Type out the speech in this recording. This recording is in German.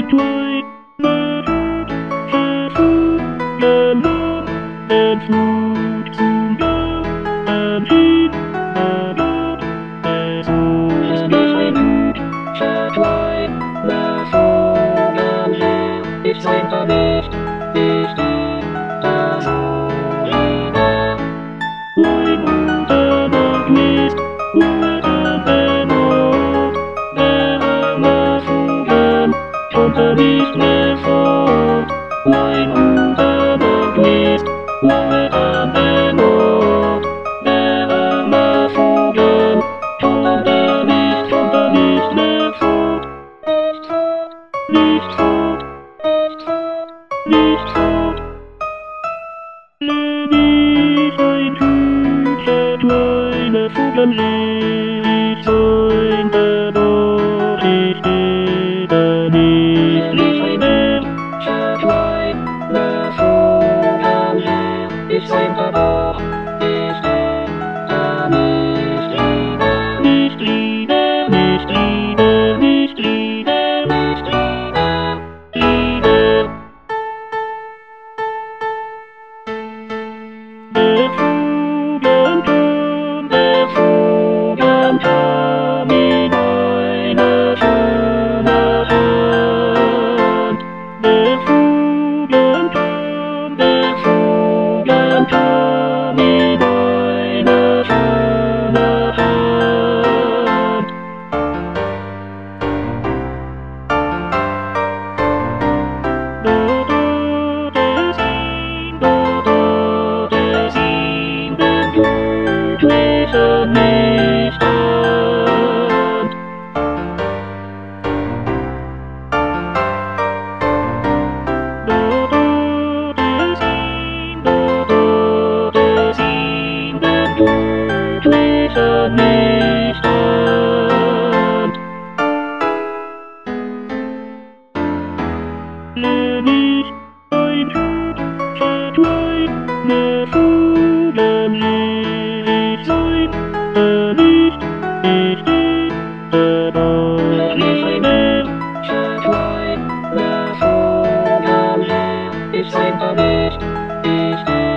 Nicht mehr fort, nein, unter der Mist, lange an den Ort. Der arme Vogel, konnte nicht mehr fort. Nicht fort, nicht fort. Nicht ein hübscher kleiner Vogel, ich säumte doch, ich lebe nicht. Ich säumte doch, ich lebe nicht Liebe, nicht Liebe, nicht Liebe, nicht Liebe, nicht Liebe, Liebe. Der Vogel kam in eine schöne Hand. Der Vogel kam in eine schöne Hand. Es ihm den Glücklichen nicht an. Es ihm den Glücklichen nicht an. Nicht ein hübscher kleiner Vogel, ich säumte nicht, ich lebe doch. Nicht ein hübscher kleiner Vogel, ich säumte nicht, ich lebe